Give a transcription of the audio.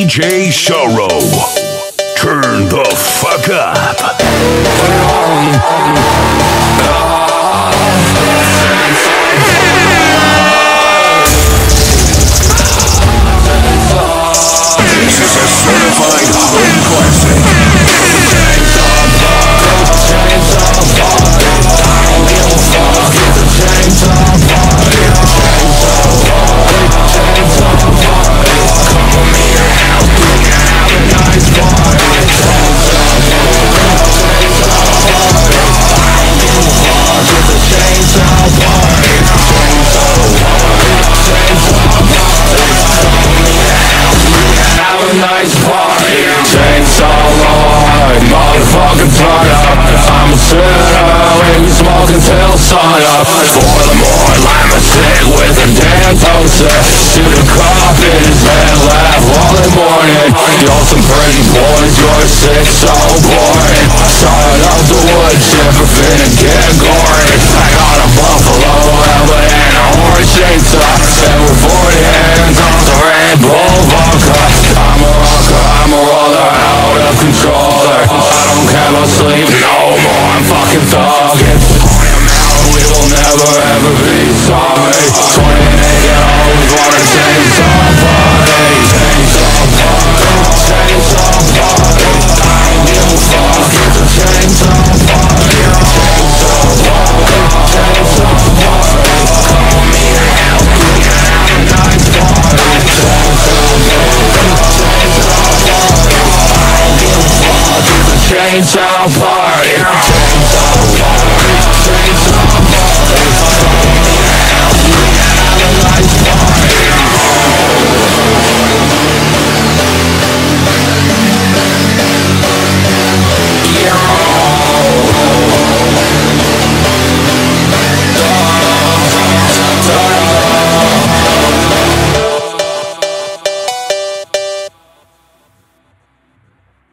DJ Sorrow. Turn the fuck up. This is a certified home classic. Nice party, chainsaw Lord, motherfucking turn up. I'm a sinner, when you smoke until sun up. For the more lime a stick with a damn toaster. Shoot a cop in his head, laugh all the morning. You're some pretty boys, you're sick, so boring. Sawing up the wood chipper, finna get gory. I got a buffalo helmet and a horse chainsaw, and we're 40 hands on the Red Bull vodka. I'm a roller out of controller. I don't care about sleep no more, I'm fucking thugging. I am out, we will never ever be sorry. 20 naked hoes wanna chainsaw party. Chainsaw party, chainsaw party. I don't give a fuck, it's a chainsaw party. Chainsaw party, chainsaw party. Call me now, we can have a nice party. Chainsaw party.